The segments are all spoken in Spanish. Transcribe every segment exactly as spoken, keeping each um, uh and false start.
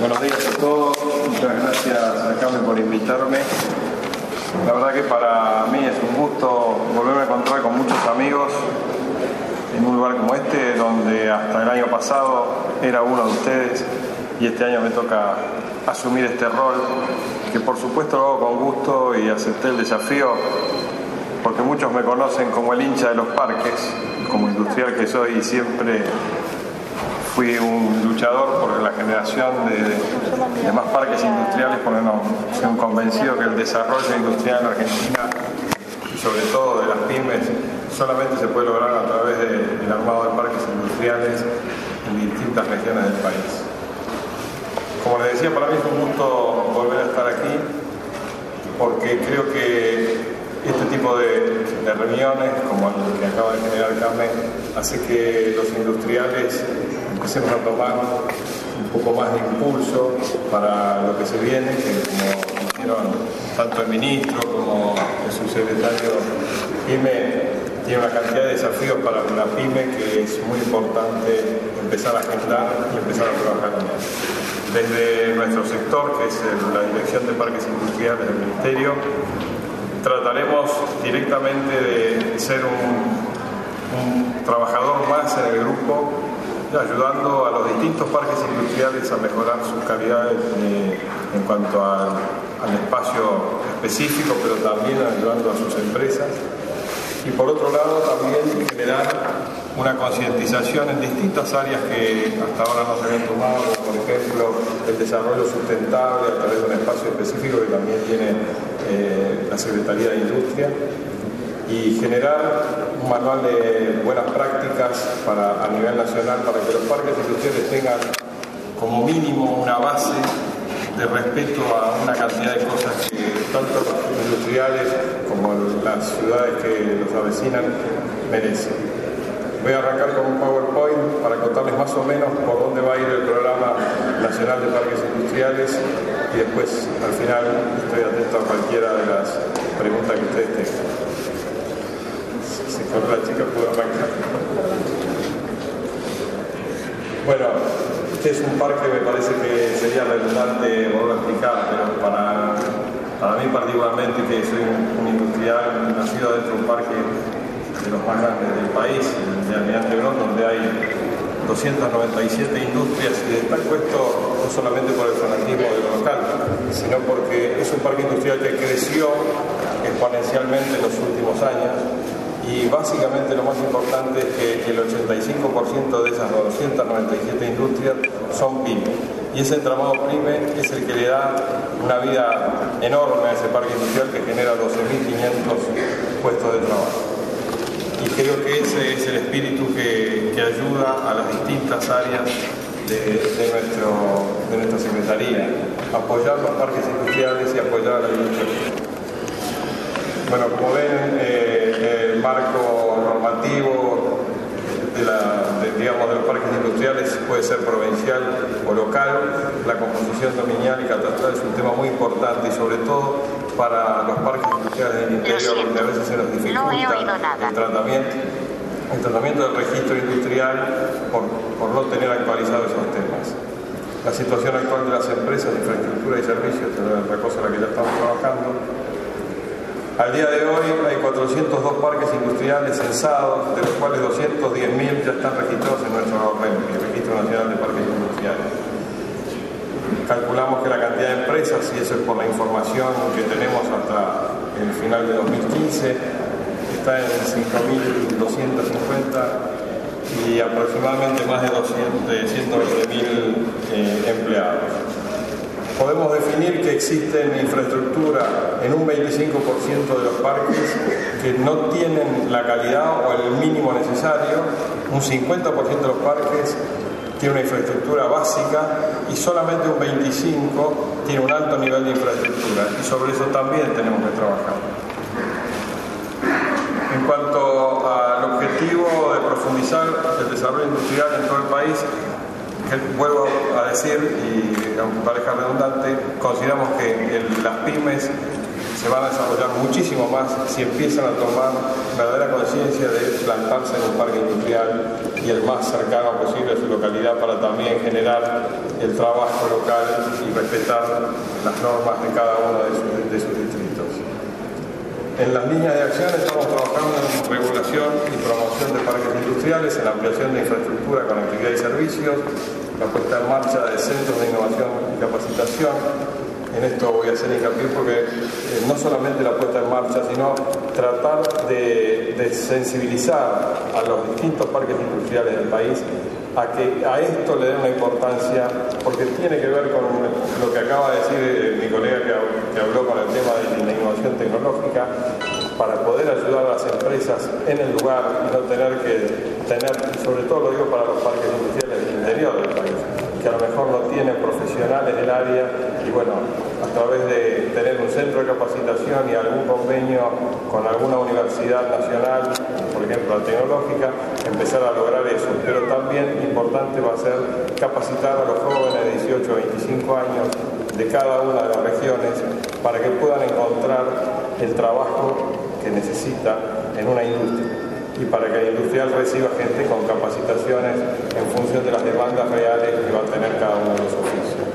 Buenos días a todos, muchas gracias a Carmen por invitarme. La verdad que para mí es un gusto volverme a encontrar con muchos amigos en un lugar como este, donde hasta el año pasado era uno de ustedes y este año me toca asumir este rol, que por supuesto lo hago con gusto y acepté el desafío, porque muchos me conocen como el hincha de los parques, como industrial que soy, y siempre fui un luchador por la generación de, de, de más parques industriales, porque no, soy un convencido que el desarrollo industrial en Argentina, y sobre todo de las pymes, solamente se puede lograr a través del de, armado de parques industriales en distintas regiones del país. Como les decía, para mí es un gusto volver a estar aquí, porque creo que este tipo de, de reuniones, como el que acaba de generar Carmen, hace que los industriales empecemos a tomar un poco más de impulso para lo que se viene, que como dijeron tanto el ministro como el subsecretario PYME, tiene una cantidad de desafíos para la PYME que es muy importante empezar a agendar y empezar a trabajar en él. Desde nuestro sector, que es el, la Dirección de Parques Industriales del Ministerio, trataremos directamente de ser un, un trabajador más en el grupo, ayudando a los distintos parques industriales a mejorar sus calidades eh, en cuanto al, al espacio específico, pero también ayudando a sus empresas. Y por otro lado también generar una concientización en distintas áreas que hasta ahora no se habían tomado, como por ejemplo el desarrollo sustentable a través de un espacio específico que también tiene eh, la Secretaría de Industria, y generar un manual de buenas prácticas para, a nivel nacional, para que los parques industriales tengan como mínimo una base de respeto a una cantidad de cosas que tanto los industriales como las ciudades que los avecinan merecen. Voy a arrancar con un PowerPoint para contarles más o menos por dónde va a ir el Programa Nacional de Parques Industriales, y después al final estoy atento a cualquiera de las preguntas que ustedes tengan. Si con la chica puedo arrancar. Bueno, este es un parque que me parece que sería redundante volver a explicar, pero para, para mí particularmente, que soy un, un industrial nacido dentro de un parque de los más grandes del país, el de Almirante Brown, donde hay doscientas noventa y siete industrias, y destaco esto no solamente por el fanatismo de lo local, sino porque es un parque industrial que creció exponencialmente en los últimos años, y básicamente lo más importante es que el ochenta y cinco por ciento de esas doscientas noventa y siete industrias son pymes, y ese entramado pyme es el que le da una vida enorme a ese parque industrial, que genera doce mil quinientos puestos de trabajo. Y creo que ese es el espíritu que, que ayuda a las distintas áreas de, de, nuestro, de nuestra Secretaría, apoyar los parques industriales y apoyar a la industria. Bueno, como ven, eh, el marco normativo de, la, de, digamos, de los parques industriales puede ser provincial o local. La composición dominial y catastral es un tema muy importante, y sobre todo para los parques industriales del interior, donde a veces se nos dificulta no el tratamiento, el tratamiento del registro industrial por, por no tener actualizados esos temas. La situación actual de las empresas de infraestructura y servicios es otra cosa en la que ya estamos trabajando. Al día de hoy hay cuatrocientos dos parques industriales censados, de los cuales doscientos diez mil ya están registrados en nuestro R E M, el Registro Nacional de Parques Industriales. Calculamos que la cantidad de empresas, y eso es por la información que tenemos hasta el final de dos mil quince, está en cinco mil doscientos cincuenta y aproximadamente más de, de ciento veinte mil eh, empleados. Podemos definir que existen infraestructura en un veinticinco por ciento de los parques que no tienen la calidad o el mínimo necesario. Un cincuenta por ciento de los parques tiene una infraestructura básica, y solamente un veinticinco por ciento tiene un alto nivel de infraestructura, y sobre eso también tenemos que trabajar. En cuanto al objetivo de profundizar el desarrollo industrial en todo el país, que vuelvo a decir, y aunque parezca redundante, consideramos que el, las pymes se van a desarrollar muchísimo más si empiezan a tomar verdadera conciencia de plantarse en un parque industrial y el más cercano posible a su localidad para también generar el trabajo local y respetar las normas de cada uno de sus, de sus distritos. En las líneas de acción estamos trabajando en regulación y promoción de parques industriales, en la ampliación de infraestructura, conectividad y servicios, la puesta en marcha de centros de innovación y capacitación. En esto voy a hacer hincapié porque eh, no solamente la puesta en marcha, sino tratar de, de sensibilizar a los distintos parques industriales del país a que a esto le den una importancia, porque tiene que ver con lo que acaba de decir eh, mi colega que, que habló con el tema de la innovación tecnológica, para poder ayudar a las empresas en el lugar y no tener que tener, sobre todo lo digo para los parques industriales del interior del país, que a lo mejor no tienen profesionales del área y bueno, a través de tener un centro de capacitación y algún convenio con alguna universidad nacional, por ejemplo la tecnológica, empezar a lograr eso. Pero también importante va a ser capacitar a los jóvenes de dieciocho a veinticinco años de cada una de las regiones para que puedan encontrar el trabajo que necesita en una industria y para que el industrial reciba gente con capacitaciones en función de las demandas reales que va a tener cada uno de los oficios.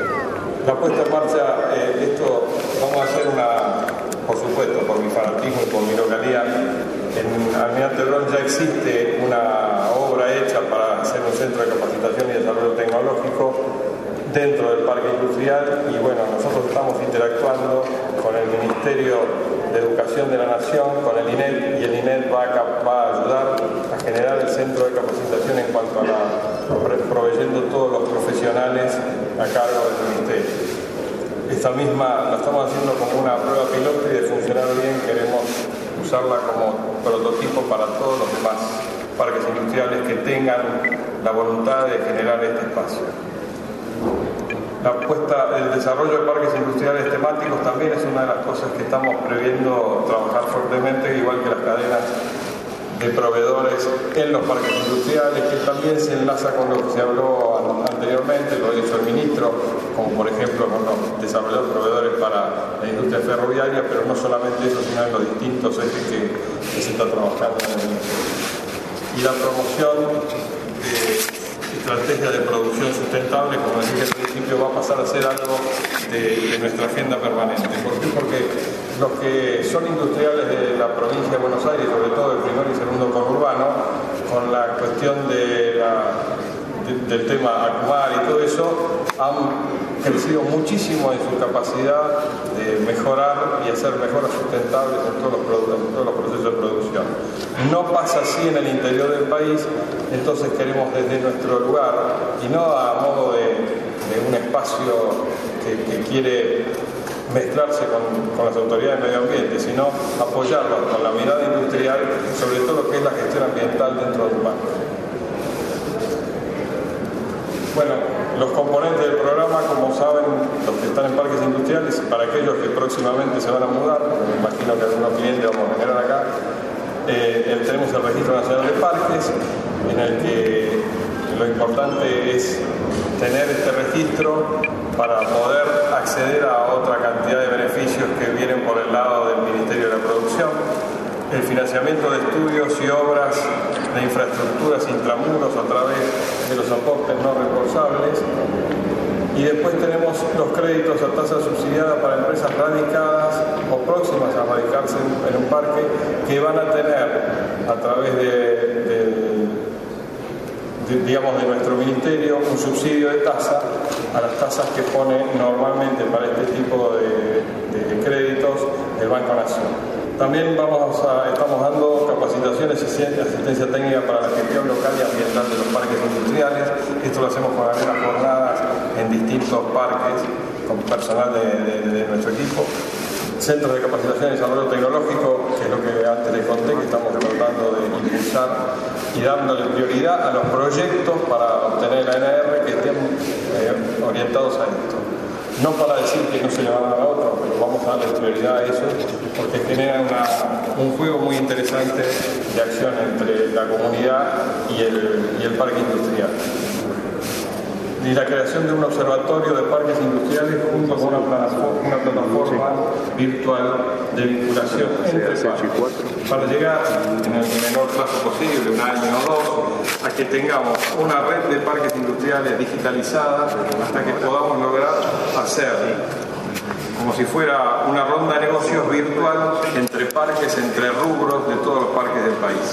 La puesta en marcha, eh, esto vamos a hacer una, por supuesto, por mi fanatismo y por mi localidad, en Almirante Brown ya existe una obra hecha para hacer un centro de capacitación y desarrollo tecnológico dentro del parque industrial y bueno, nosotros estamos interactuando con el Ministerio de Educación de la Nación, con el I N E T, y el I N E T va a, va a ayudar a generar el centro de capacitación en cuanto a la, proveyendo todos los profesionales a cargo del Ministerio. Esta misma la estamos haciendo como una prueba piloto y de funcionar bien queremos usarla como prototipo para todos los demás parques industriales que tengan la voluntad de generar este espacio. La puesta, el desarrollo de parques industriales temáticos también es una de las cosas que estamos previendo trabajar fuertemente, igual que las cadenas de proveedores en los parques industriales, que también se enlaza con lo que se habló anteriormente, lo dicho el ministro, como por ejemplo con los desarrollados proveedores para la industria ferroviaria, pero no solamente eso, sino en los distintos ejes que, que se está trabajando en el ministerio. Y la promoción de estrategia de producción sustentable, como dije al principio, va a pasar a ser algo de, de nuestra agenda permanente. ¿Por qué? Porque los que son industriales de la provincia de Buenos Aires, sobre todo el primer y segundo conurbano, con la cuestión de la, de, del tema Acumar y todo eso, han crecido muchísimo en su capacidad de mejorar y hacer mejoras sustentables en todos los, en todos los procesos de producción. No pasa así en el interior del país, entonces queremos desde nuestro lugar, y no a modo de, de un espacio que, que quiere mezclarse con, con las autoridades de medio ambiente, sino apoyarlos con la mirada industrial, sobre todo lo que es la gestión ambiental dentro del parque. Bueno, los componentes del programa, como saben, los que están en parques industriales, para aquellos que próximamente se van a mudar, me imagino que algunos clientes vamos a generar acá, eh, tenemos el Registro Nacional de Parques, en el que lo importante es tener este registro para poder acceder a otra cantidad de beneficios que vienen por el lado del Ministerio de la Producción, el financiamiento de estudios y obras de infraestructuras intramuros a través de los aportes no reembolsables, y después tenemos los créditos a tasa subsidiada para empresas radicadas o próximas a radicarse en, en un parque, que van a tener a través de, de, de, digamos, de nuestro ministerio un subsidio de tasa a las tasas que pone normalmente para este tipo de, de créditos el Banco Nación. También vamos a, estamos dando capacitaciones y asistencia técnica para la gestión local y ambiental de los parques industriales. Esto lo hacemos con algunas jornadas en distintos parques con personal de, de, de nuestro equipo. Centros de capacitación y desarrollo tecnológico, que es lo que antes les conté, que estamos tratando de impulsar y dándole prioridad a los proyectos para obtener la N R que estén eh, orientados a esto. No para decir que no se le va a dar a otro, pero vamos a darle prioridad a eso, porque genera una, un juego muy interesante de acción entre la comunidad y el, y el parque industrial. y la creación de un observatorio de parques industriales junto con una plataforma, una plataforma virtual de vinculación entre parques, para llegar en el menor plazo posible, un año o dos, a que tengamos una red de parques industriales digitalizada hasta que podamos lograr hacer como si fuera una ronda de negocios virtual entre parques, entre rubros de todos los parques del país.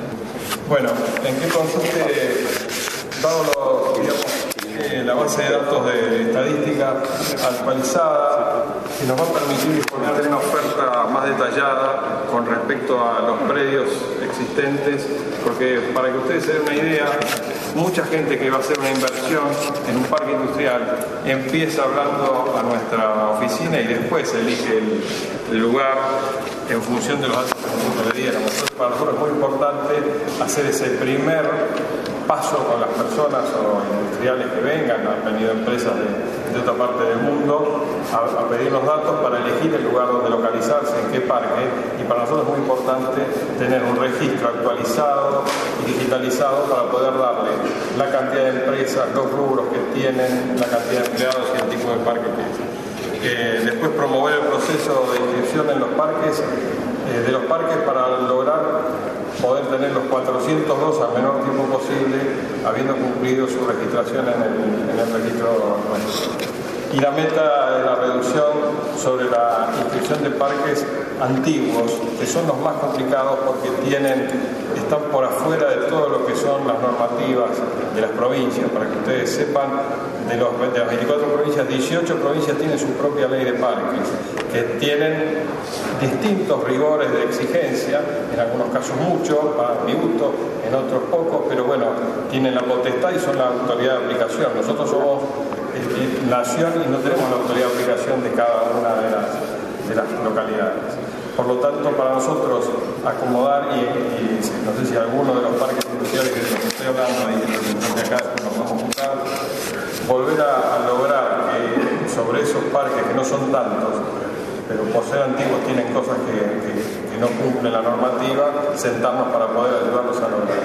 Bueno, ¿en qué consiste, dado los, digamos, eh, la base de datos de estadística actualizada, que nos va a permitir disponer de una oferta más detallada con respecto a los predios existentes? Porque para que ustedes se den una idea, mucha gente que va a hacer una inversión en un parque industrial empieza hablando a nuestra oficina y después elige el, el lugar en función de los datos que nosotros le diéramos. Entonces, para nosotros es muy importante hacer ese primer paso con las personas o industriales que vengan, han venido empresas de, de otra parte del mundo a, a pedir los datos para elegir el lugar donde localizarse, en qué parque, y para nosotros es muy importante tener un registro actualizado y digitalizado para poder darle la cantidad de empresas, los rubros que tienen, la cantidad de empleados y el tipo de parque que es. Eh, después promover el proceso de inscripción en los parques, eh, de los parques para lograr poder tener los cuatrocientos dos al menor tiempo posible, habiendo cumplido su registración en el, en el registro nuestro. Y la meta es la reducción sobre la inscripción de parques antiguos, que son los más complicados porque tienen, están por afuera de todo lo que son las normativas de las provincias. Para que ustedes sepan, de, los, de las veinticuatro provincias, dieciocho provincias tienen su propia ley de parques, que tienen distintos rigores de exigencia, en algunos casos mucho, para mi gusto, en otros pocos, pero bueno, tienen la potestad y son la autoridad de aplicación. Nosotros somos eh, nación y no tenemos la autoridad de aplicación de cada una de las, de las localidades. Por lo tanto, para nosotros acomodar, y, y no sé si alguno de los parques industriales de los que estoy hablando y de acá nos vamos a juntar, volver a, a lograr que sobre esos parques, que no son tantos, pero por ser antiguos tienen cosas que, que, que no cumplen la normativa, sentarnos para poder ayudarlos a lograr.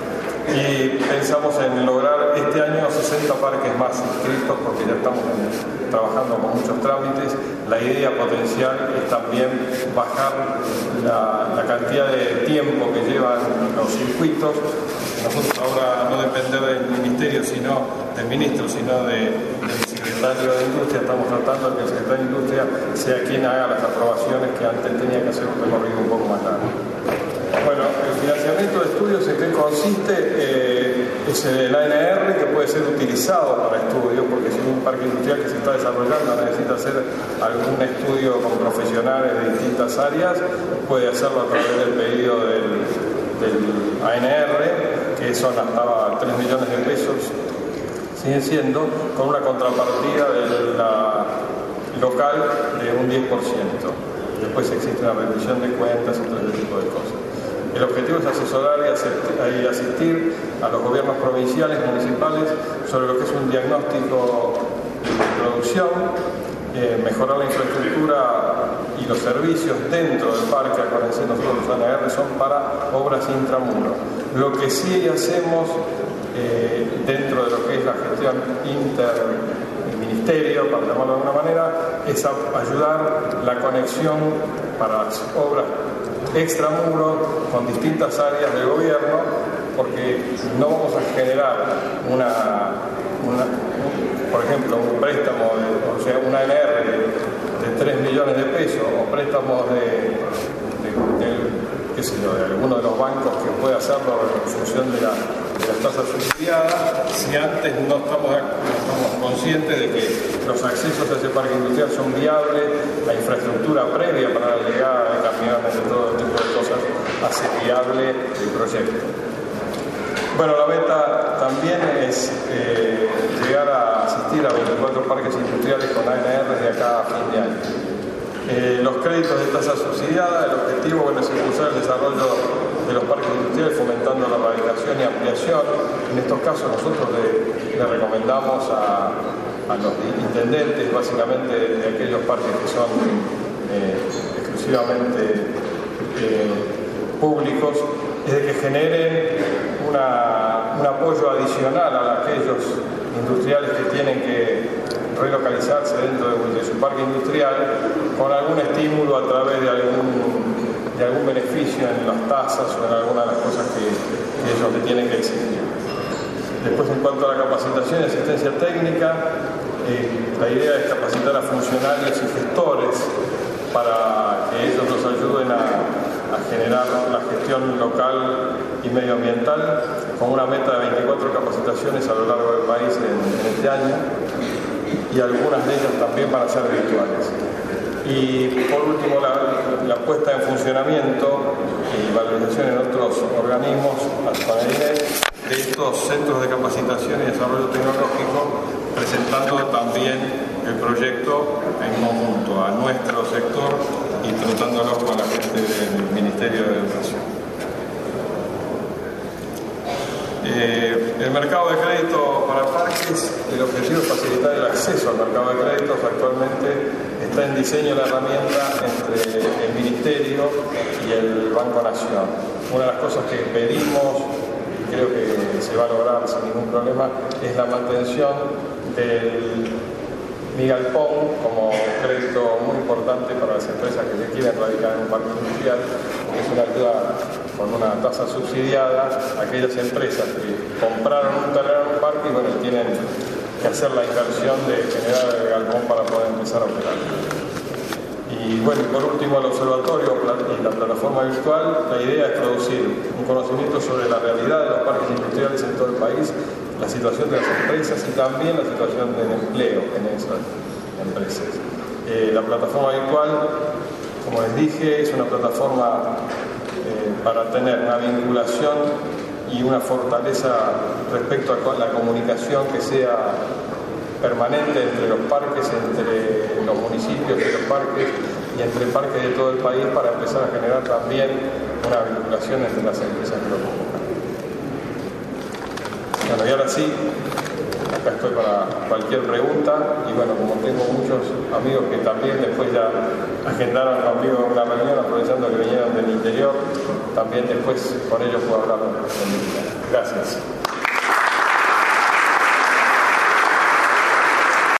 Y pensamos en lograr este año sesenta parques más inscritos, porque ya estamos en, trabajando con muchos trámites. La idea potencial es también bajar la, la cantidad de tiempo que llevan los circuitos. Nosotros ahora no depender del ministerio, sino del ministro, sino de, del secretario de Industria, estamos tratando de que el secretario de Industria sea quien haga las aprobaciones, que antes tenía que hacer un recorrido un poco más largo. Bueno, el financiamiento de estudios, ¿en qué consiste? Eh, es el A N R, que puede ser utilizado para estudios, porque si un parque industrial que se está desarrollando necesita hacer algún estudio con profesionales de distintas áreas, puede hacerlo a través del pedido del, del A N R, que son hasta tres millones de pesos, siguen siendo, con una contrapartida de la local de un diez por ciento. Después existe una rendición de cuentas y todo ese tipo de cosas. El objetivo es asesorar y asistir a los gobiernos provinciales, municipales, sobre lo que es un diagnóstico de producción, eh, mejorar la infraestructura y los servicios dentro del parque. Acuérdense, nosotros los A N R son para obras intramuro. Lo que sí hacemos eh, dentro de lo que es la gestión interministerio, para llamarlo de alguna manera, es ayudar la conexión para las obras extramuro con distintas áreas del gobierno, porque no vamos a generar una, una por ejemplo, un préstamo, de, o sea, una A N R de, de tres millones de pesos, o préstamos de, de, de, qué sé yo, de alguno de los bancos que puede hacerlo en función de, la, de las tasas subsidiadas, si antes no estamos, no estamos conscientes de que los accesos a ese parque industrial son viables, la infraestructura previa para la llegada de camiones, de todo tipo de cosas, hace viable el proyecto. Bueno, la meta también es eh, llegar a asistir a veinticuatro parques industriales con A N R de acá a fin de año. Eh, los créditos de tasa subsidiada, el objetivo bueno, es impulsar el desarrollo de los parques industriales fomentando la erradicación y ampliación. En estos casos nosotros le, le recomendamos a, a los intendentes, básicamente de aquellos parques que son eh, exclusivamente eh, públicos, es de que generen una, un apoyo adicional a aquellos industriales que tienen que relocalizarse dentro de, de su parque industrial con algún estímulo a través de algún, de algún beneficio en las tasas o en alguna de las cosas que, que ellos le tienen que exigir. Después, en cuanto a la capacitación y asistencia técnica, eh, la idea es capacitar a funcionarios y gestores para que ellos nos ayuden a, a generar la gestión local y medioambiental, con una meta de veinticuatro capacitaciones a lo largo del país en, en este año, y algunas de ellas también van a ser virtuales. Y por último, la, la puesta en funcionamiento y valorización en otros organismos con el I N E de estos centros de capacitación y desarrollo tecnológico, presentando también el proyecto en conjunto a nuestro sector y tratándolo con la gente del Ministerio de Educación. Eh, el mercado de crédito para parques, el objetivo es facilitar el acceso al mercado de créditos. Actualmente está en diseño la herramienta entre el Ministerio y el Banco Nación. Una de las cosas que pedimos, y creo que se va a lograr sin ningún problema, es la mantención del Migalpón como crédito muy importante para las empresas que se quieren radicar en un parque industrial. Es una ayuda con una tasa subsidiada a aquellas empresas que compraron un terreno en un parque y bueno, tienen que hacer la inversión de generar el galpón para poder empezar a operar. Y bueno, y por último, el observatorio y la plataforma virtual, la idea es producir un conocimiento sobre la realidad de los parques industriales en todo el país, la situación de las empresas y también la situación del empleo en esas empresas. Eh, la plataforma virtual, como les dije, es una plataforma eh, para tener una vinculación y una fortaleza respecto a la comunicación que sea permanente entre los parques, entre los municipios de los parques y entre parques de todo el país, para empezar a generar también una vinculación entre las empresas que lo convocan. Bueno, y ahora sí, acá estoy para cualquier pregunta, y bueno, como tengo muchos amigos que también después ya agendaron conmigo una reunión, aprovechando que vinieron del interior, también después con ellos puedo hablar. Gracias.